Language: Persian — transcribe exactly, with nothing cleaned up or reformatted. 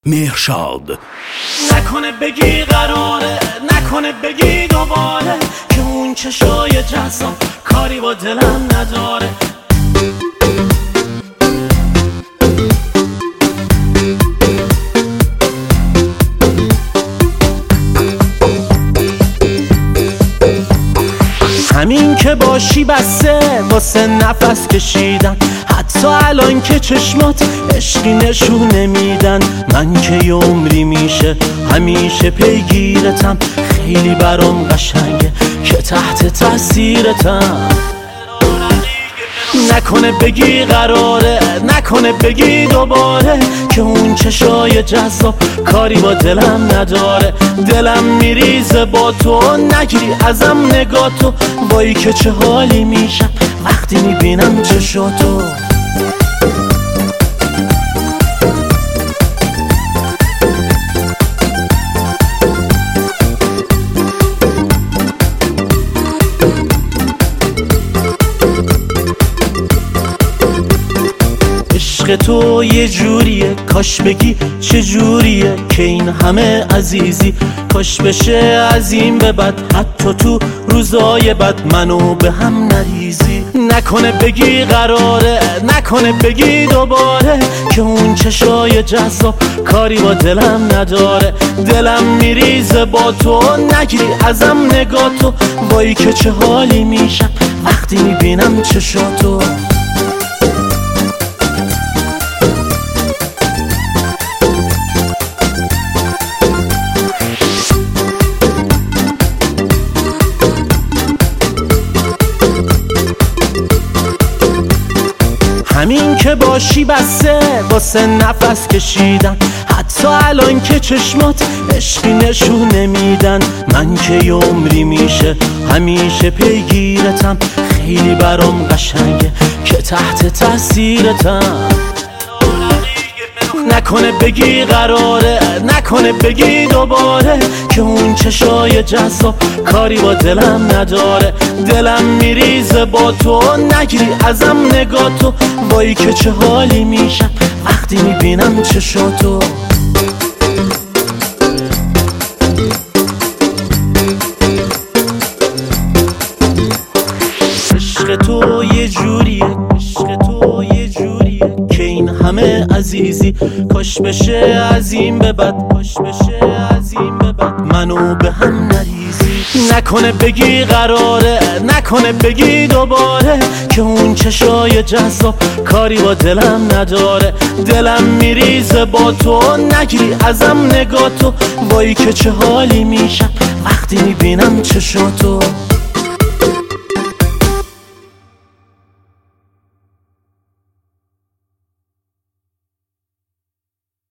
مهرشاد. نکنه بگی قراره، نکنه بگی دوباره که اون چشای جذاب کاری با دلم نداره. همین که باشی بسه واسه نفس کشیدن، حتی الان که چشمات عشقی نشون نمیدن. من که یه عمری میشه همیشه پیگیرتم، خیلی برام قشنگه که تحت تاثیرتم. نکنه بگی قراره، نکنه بگی دوباره که اون چشای جذاب کاری با دلم نداره. دلم میریزه با تو، نگیری ازم نگاه تو. وای که چه حالی میشم وقتی میبینم چشاتو. عشق تو یه جوریه، کاش بگی چه جوریه که این همه عزیزی. کاش بشه از این به بعد حتی تو روزای بد منو به هم نریزی. نکنه بگی قراره، نکنه بگی دوباره که اون چشای جذاب کاری با دلم نداره. دلم میریزه با تو، نگیری ازم نگاه تو. وای که چه حالی میشم وقتی میبینم چشاتو. همین که باشی بسه واسه نفس کشیدن، حتی الان که چشمات عشقی نشون نمیدن. من که یه عمری میشه همیشه پیگیرتم، خیلی برام قشنگه که تحت تاثیرتم. نکنه بگی قراره، نکنه بگی دوباره که اون چشای جذاب کاری با دلم نداره. دلم میریزه با تو، نگیری ازم نگاه تو. وای که چه حالی میشم وقتی میبینم چشاتو. عشق تو یه جوریه، عشق تو یه جوریه که این همه عزیزی. کاش بشه از این به بعد، کاش بشه از این به بعد منو به هم نریزی. نکنه بگی قراره، نکنه بگی دوباره که اون چشای جذاب کاری با دلم نداره. دلم میریزه با تو، نگیری ازم نگاه تو. وای که چه حالی میشم وقتی میبینم چشاتو.